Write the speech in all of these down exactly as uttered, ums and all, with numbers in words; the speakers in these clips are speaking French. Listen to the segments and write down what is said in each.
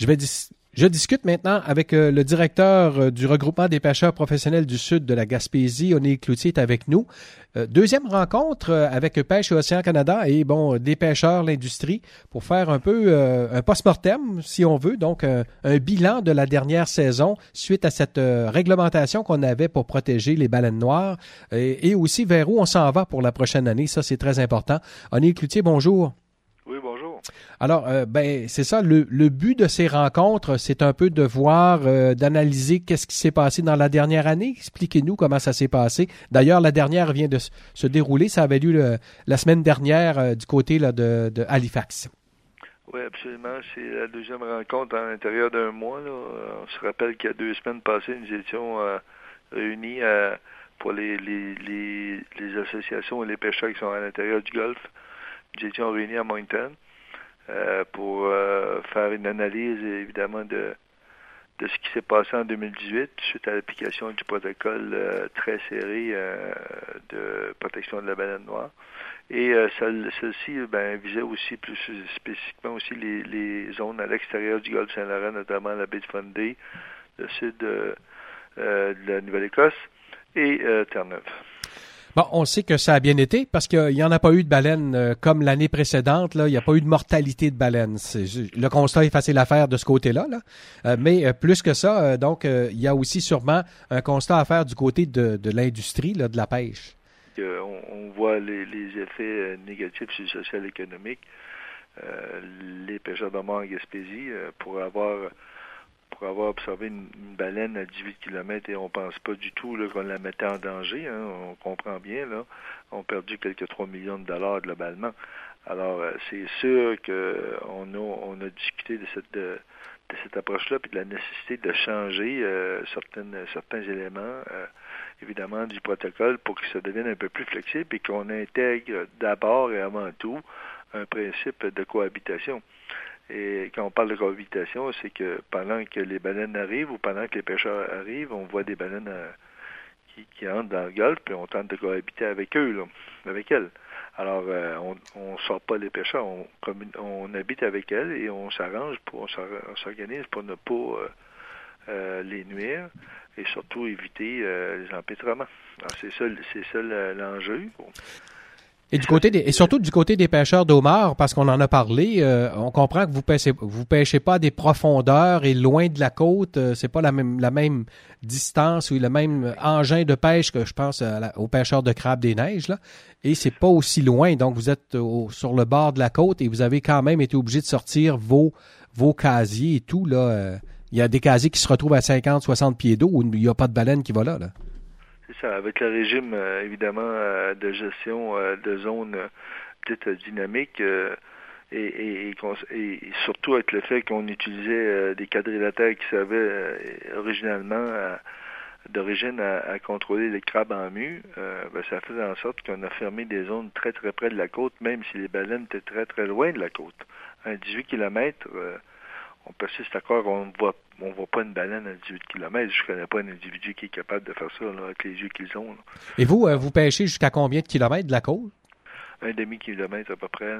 Je vais dis- je discute maintenant avec euh, le directeur euh, du regroupement des pêcheurs professionnels du sud de la Gaspésie. Onéil Cloutier est avec nous. Euh, deuxième rencontre euh, avec Pêche et Océan Canada et bon, des pêcheurs, l'industrie, pour faire un peu euh, un post-mortem, si on veut, donc euh, un bilan de la dernière saison suite à cette euh, réglementation qu'on avait pour protéger les baleines noires et, et aussi vers où on s'en va pour la prochaine année. Ça, c'est très important. Onéil Cloutier, bonjour. Oui, bonjour. Alors, euh, ben, c'est ça, le, le but de ces rencontres, c'est un peu de voir, euh, d'analyser qu'est-ce qui s'est passé dans la dernière année. Expliquez-nous comment ça s'est passé. D'ailleurs, la dernière vient de s- se dérouler. Ça avait lieu le- la semaine dernière euh, du côté là, de, de Halifax. Oui, absolument. C'est la deuxième rencontre à l'intérieur d'un mois. Là. On se rappelle qu'il y a deux semaines passées, nous étions euh, réunis euh, pour les, les, les, les associations et les pêcheurs qui sont à l'intérieur du Golfe. Nous étions réunis à Moncton euh, pour euh, faire une analyse, évidemment, de, de ce qui s'est passé en deux mille dix-huit suite à l'application du protocole euh, très serré euh, de protection de la baleine noire. Et euh, celle, celle-ci ben, visait aussi plus spécifiquement aussi les, les zones à l'extérieur du golfe Saint-Laurent, notamment la baie de Fundy, le sud euh, euh, de la Nouvelle-Écosse et euh, Terre-Neuve. Bon, on sait que ça a bien été parce qu'il n'y en a pas eu de baleines euh, comme l'année précédente. Là, il n'y a pas eu de mortalité de baleines. C'est, le constat est facile à faire de ce côté-là. Là. Euh, mais euh, plus que ça, euh, donc, euh, il y a aussi sûrement un constat à faire du côté de, de l'industrie, là, de la pêche. Euh, on, on voit les, les effets euh, négatifs sur le social économique. Euh, les pêcheurs de mort en Gaspésie, euh, pour avoir pour avoir observé une, une baleine à dix-huit kilomètres et on pense pas du tout là, qu'on la mettait en danger, hein, on comprend bien, là, on a perdu quelques trois millions de dollars globalement. Alors, euh, c'est sûr qu'on a, on a discuté de cette, de, de cette approche-là puis de la nécessité de changer euh, certaines, certains éléments, euh, évidemment, du protocole pour que ça devienne un peu plus flexible et qu'on intègre d'abord et avant tout un principe de cohabitation. Et quand on parle de cohabitation, c'est que pendant que les baleines arrivent ou pendant que les pêcheurs arrivent, on voit des baleines euh, qui, qui entrent dans le golfe, puis on tente de cohabiter avec eux, là, avec elles. Alors, euh, on ne sort pas les pêcheurs, on, on habite avec elles et on s'arrange, pour, on s'organise pour ne pas euh, euh, les nuire et surtout éviter euh, les empêtrements. Alors, c'est ça, c'est ça l'enjeu. Et du côté des, et surtout du côté des pêcheurs d'homards, parce qu'on en a parlé, euh, on comprend que vous pêchez, vous pêchez pas à des profondeurs et loin de la côte. Euh, c'est pas la même, la même distance ou le même engin de pêche que je pense à la, aux pêcheurs de crabes des neiges là. Et c'est pas aussi loin. Donc vous êtes au, sur le bord de la côte et vous avez quand même été obligé de sortir vos vos casiers et tout là. Euh, il y a des casiers qui se retrouvent à cinquante, soixante pieds d'eau où il n'y a pas de baleine qui va là. là. C'est ça, avec le régime, euh, évidemment, euh, de gestion euh, de zones euh, peut-être euh, dynamiques euh, et, et, et, et, et surtout avec le fait qu'on utilisait euh, des quadrilatères qui servaient euh, originalement à, d'origine à, à contrôler les crabes en mue, euh, ben, ça faisait en sorte qu'on a fermé des zones très très près de la côte, même si les baleines étaient très très loin de la côte. À dix-huit kilomètres, euh, on persiste à croire qu'on ne voit, on voit pas une baleine à dix-huit kilomètres. Je ne connais pas un individu qui est capable de faire ça là, avec les yeux qu'ils ont. Là. Et vous, euh, vous pêchez jusqu'à combien de kilomètres de la côte? Un demi-kilomètre à peu près.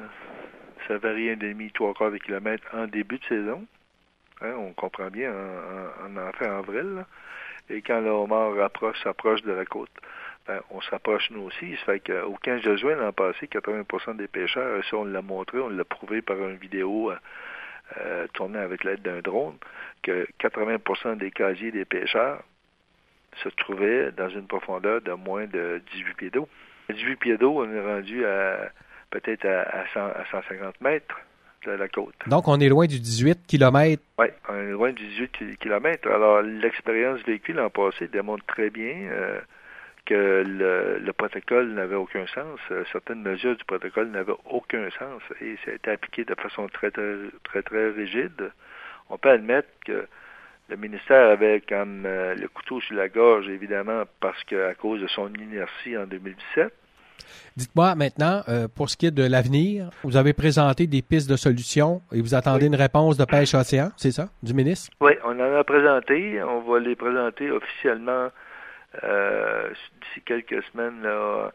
Ça varie un demi, trois quarts de kilomètre en début de saison. Hein, on comprend bien en, en, en fait en avril. Là. Et quand le homard rapproche, s'approche de la côte, ben, on s'approche nous aussi. Ça fait qu'au quinze juin l'an passé, quatre-vingts pour cent des pêcheurs, ça on l'a montré, on l'a prouvé par une vidéo euh, tournée avec l'aide d'un drone, que quatre-vingts pour cent des casiers des pêcheurs se trouvaient dans une profondeur de moins de dix-huit pieds d'eau. dix-huit pieds d'eau, on est rendu à peut-être à, à, cent, à cent cinquante mètres de la côte. Donc, on est loin du dix-huit kilomètres. Oui, on est loin du dix-huit kilomètres. Alors, l'expérience vécue l'an passé démontre très bien euh, que le, le protocole n'avait aucun sens. Euh, certaines mesures du protocole n'avaient aucun sens et ça a été appliqué de façon très, très, très, très rigide. On peut admettre que le ministère avait comme euh, le couteau sur la gorge, évidemment, parce qu'à cause de son inertie en deux mille dix-sept. Dites-moi maintenant, euh, pour ce qui est de l'avenir, vous avez présenté des pistes de solutions et vous attendez oui. une réponse de Pêche Océan, c'est ça, du ministre? Oui, on en a présenté. On va les présenter officiellement euh, d'ici quelques semaines là,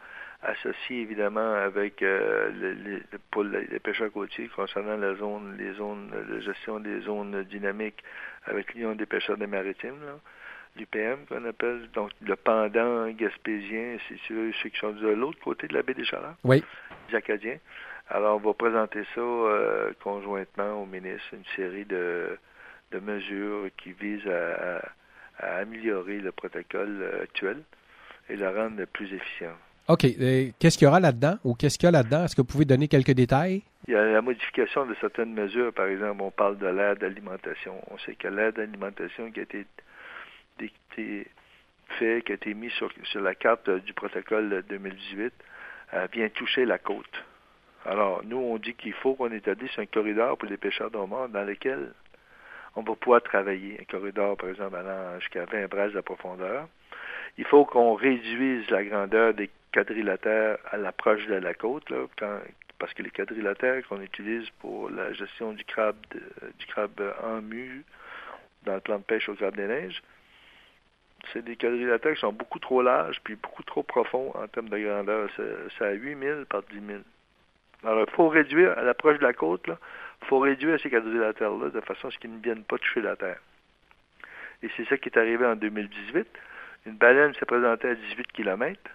associé évidemment avec euh, le, le, pour les pêcheurs côtiers concernant la zone, les zones, la gestion des zones dynamiques avec l'Union des pêcheurs des maritimes, l'U P M qu'on appelle, donc le pendant gaspésien, c'est ceux, ceux qui sont de l'autre côté de la baie des Chaleurs, oui. les Acadiens. Alors, on va présenter ça euh, conjointement au ministre, une série de, de mesures qui visent à, à, à améliorer le protocole actuel et le rendre plus efficient. OK. Euh, qu'est-ce qu'il y aura là-dedans ou qu'est-ce qu'il y a là-dedans? Est-ce que vous pouvez donner quelques détails? Il y a la modification de certaines mesures. Par exemple, on parle de l'aide d'alimentation. On sait que l'aide d'alimentation qui a été dictée, fait, qui a été mis sur, sur la carte du protocole deux mille dix-huit, euh, vient toucher la côte. Alors, nous, on dit qu'il faut qu'on établisse un corridor pour les pêcheurs de homard dans lequel on va pouvoir travailler. Un corridor, par exemple, allant jusqu'à vingt brasses de profondeur. Il faut qu'on réduise la grandeur des quadrilatères à l'approche de la côte, là, quand, parce que les quadrilatères qu'on utilise pour la gestion du crabe de, du crabe en mue dans le plan de pêche au crabe des neiges, c'est des quadrilatères qui sont beaucoup trop larges puis beaucoup trop profonds en termes de grandeur. C'est, c'est à huit mille par dix mille. Alors, il faut réduire, à l'approche de la côte, il faut réduire ces quadrilatères-là de façon à ce qu'ils ne viennent pas toucher la terre. Et c'est ça qui est arrivé en deux mille dix-huit. Une baleine s'est présentée à dix-huit kilomètres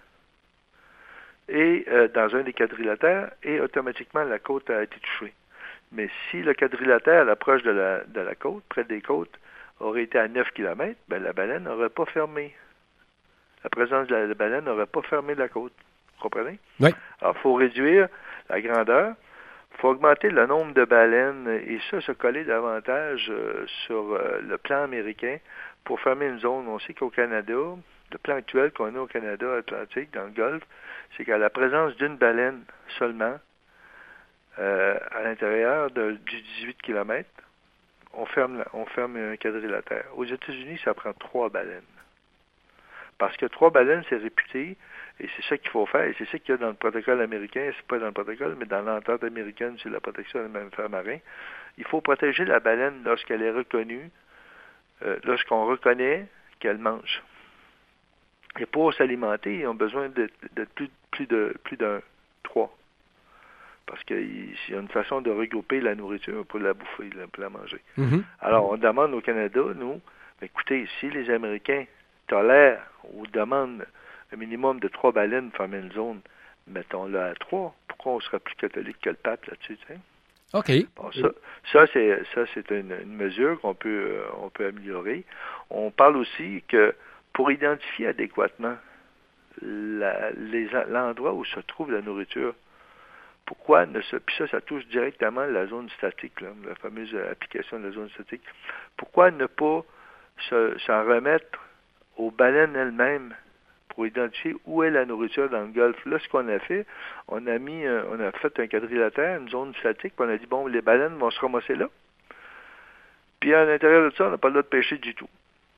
et euh, dans un des quadrilatères, et automatiquement, la côte a été touchée. Mais si le quadrilatère à l'approche de la, de la côte, près des côtes, aurait été à neuf kilomètres, ben, la baleine n'aurait pas fermé. La présence de la, la baleine n'aurait pas fermé la côte. Vous comprenez? Oui. Alors, il faut réduire la grandeur, il faut augmenter le nombre de baleines et ça, se coller davantage euh, sur euh, le plan américain pour fermer une zone. On sait qu'au Canada, le plan actuel qu'on a au Canada Atlantique, dans le Golfe, c'est qu'à la présence d'une baleine seulement, euh, à l'intérieur de, du dix-huit kilomètres, on ferme, on ferme un quadrilatère. Aux États-Unis, ça prend trois baleines. Parce que trois baleines, c'est réputé, et c'est ça qu'il faut faire, et c'est ça qu'il y a dans le protocole américain, c'est pas dans le protocole, mais dans l'entente américaine sur la protection des mammifères marins. Il faut protéger la baleine lorsqu'elle est reconnue, euh, lorsqu'on reconnaît qu'elle mange. Et pour s'alimenter, ils ont besoin de, de plus, plus de plus d'un trois. Parce qu'il y a une façon de regrouper la nourriture pour la bouffer, pour la manger. Mm-hmm. Alors, on demande au Canada, nous, écoutez, si les Américains tolèrent ou demandent un minimum de trois baleines pour former une zone, mettons-le à trois. Pourquoi on sera plus catholique que le pape là-dessus, tu sais? OK. Bon, ça, ça, c'est, ça, c'est une, une mesure qu'on peut, euh, on peut améliorer. On parle aussi que pour identifier adéquatement la, les, l'endroit où se trouve la nourriture, pourquoi ne se... Puis ça, ça touche directement la zone statique, là, la fameuse application de la zone statique. Pourquoi ne pas se, s'en remettre aux baleines elles-mêmes pour identifier où est la nourriture dans le golfe? Là, ce qu'on a fait, on a mis, un, on a fait un quadrilatère, une zone statique, puis on a dit, bon, les baleines vont se ramasser là. Puis à l'intérieur de ça, on n'a pas le droit de pêcher du tout.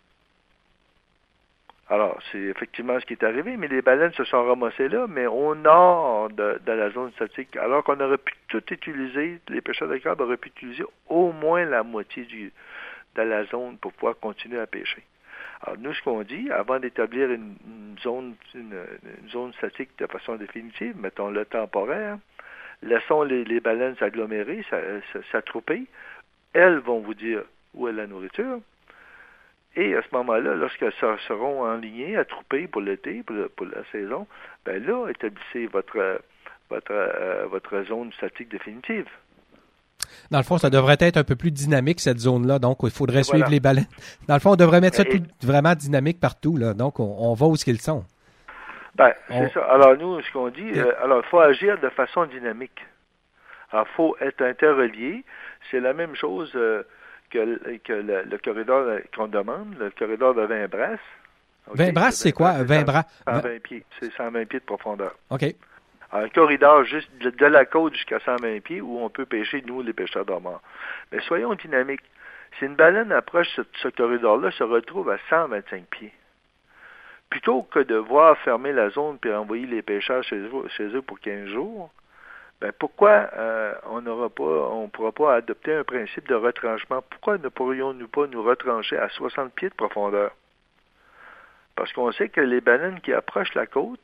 Alors, c'est effectivement ce qui est arrivé, mais les baleines se sont ramassées là, mais au nord de, de la zone statique, alors qu'on aurait pu tout utiliser, les pêcheurs de crabe auraient pu utiliser au moins la moitié du, de la zone pour pouvoir continuer à pêcher. Alors, nous, ce qu'on dit, avant d'établir une, une zone une, une zone statique de façon définitive, mettons-le temporaire, laissons les, les baleines s'agglomérer, s'attrouper. Elles vont vous dire où est la nourriture. Et à ce moment-là, lorsqu'elles seront enlignées, attroupées pour l'été, pour, le, pour la saison, ben là, établissez votre, votre, euh, votre zone statique définitive. Dans le fond, ça devrait être un peu plus dynamique, cette zone-là. Donc, il faudrait et suivre voilà. les baleines. Dans le fond, on devrait mettre ça et, tout vraiment dynamique partout. Là. Donc, on, on va où ce qu'ils sont. Ben, on... c'est ça. Alors, nous, ce qu'on dit, et... euh, alors, il faut agir de façon dynamique. Alors, il faut être interrelié. C'est la même chose euh, que, que le, le corridor qu'on demande, le corridor de vingt brasses. Okay? vingt brasses, c'est quoi? vingt brasses? cent vingt pieds. C'est cent vingt pieds de profondeur. OK. Un corridor juste de, de la côte jusqu'à cent vingt pieds où on peut pêcher, nous, les pêcheurs d'homard. Mais soyons dynamiques. Si une baleine approche ce, ce corridor-là, se retrouve à cent vingt-cinq pieds. Plutôt que de voir fermer la zone puis envoyer les pêcheurs chez eux, chez eux pour quinze jours, ben pourquoi euh, on n'aura pas, on ne pourra pas adopter un principe de retranchement? Pourquoi ne pourrions-nous pas nous retrancher à soixante pieds de profondeur? Parce qu'on sait que les baleines qui approchent la côte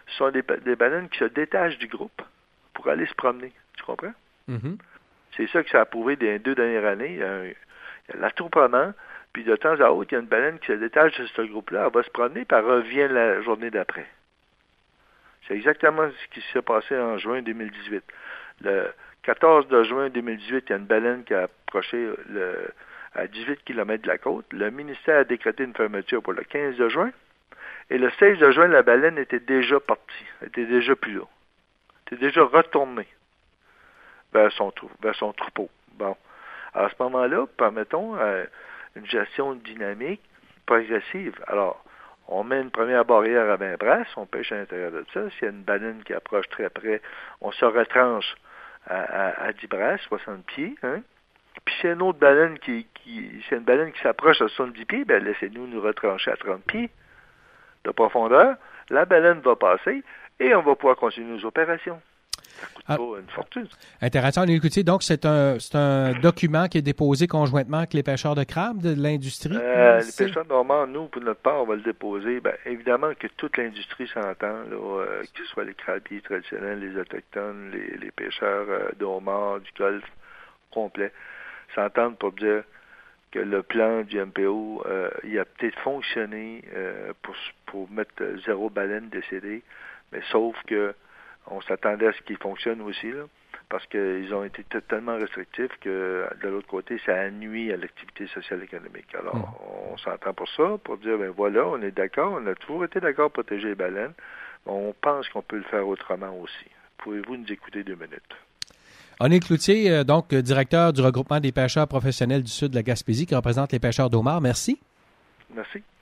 ce sont des, des baleines qui se détachent du groupe pour aller se promener. Tu comprends? Mm-hmm. C'est ça que ça a prouvé dans les deux dernières années. Il y a, un, il y a l'attroupement, puis de temps à autre, il y a une baleine qui se détache de ce groupe-là, elle va se promener, puis elle revient la journée d'après. C'est exactement ce qui s'est passé en juin deux mille dix-huit. Le quatorze de juin deux mille dix-huit, il y a une baleine qui a approché le, à dix-huit kilomètres de la côte. Le ministère a décrété une fermeture pour le quinze de juin. Et le seize de juin, la baleine était déjà partie. Elle était déjà plus là. Elle était déjà retournée vers son, trou, vers son troupeau. Bon. Alors, à ce moment-là, permettons euh, une gestion dynamique, progressive. Alors, on met une première barrière à vingt brasses, on pêche à l'intérieur de ça. S'il y a une baleine qui approche très près, on se retranche à, à, à dix brasses, soixante pieds. Hein? Puis s'il y a une autre baleine qui, qui, s'il y a une baleine qui s'approche à soixante-dix pieds, ben laissez-nous nous retrancher à trente pieds de profondeur. La baleine va passer et on va pouvoir continuer nos opérations. Ça coûte ah, pas une fortune. Intéressant, Neil Cloutier. Donc, c'est un, c'est un document qui est déposé conjointement avec les pêcheurs de crabes de l'industrie? Euh, les pêcheurs normands, nous, pour notre part, on va le déposer. Ben, évidemment que toute l'industrie s'entend, là, euh, que ce soit les crabiers traditionnels, les autochtones, les, les pêcheurs euh, de homard, du golfe complet, s'entendent pour dire que le plan du M P O, euh, il a peut-être fonctionné euh, pour, pour mettre zéro baleine décédée, mais sauf que on s'attendait à ce qu'il fonctionne aussi, là, parce qu'ils ont été tellement restrictifs que, de l'autre côté, ça nuit à l'activité sociale et économique. Alors, mmh. on s'entend pour ça, pour dire, ben voilà, on est d'accord, on a toujours été d'accord pour protéger les baleines, mais on pense qu'on peut le faire autrement aussi. Pouvez-vous nous écouter deux minutes? Neil Cloutier, donc directeur du regroupement des pêcheurs professionnels du sud de la Gaspésie, qui représente les pêcheurs d'homards. Merci. Merci.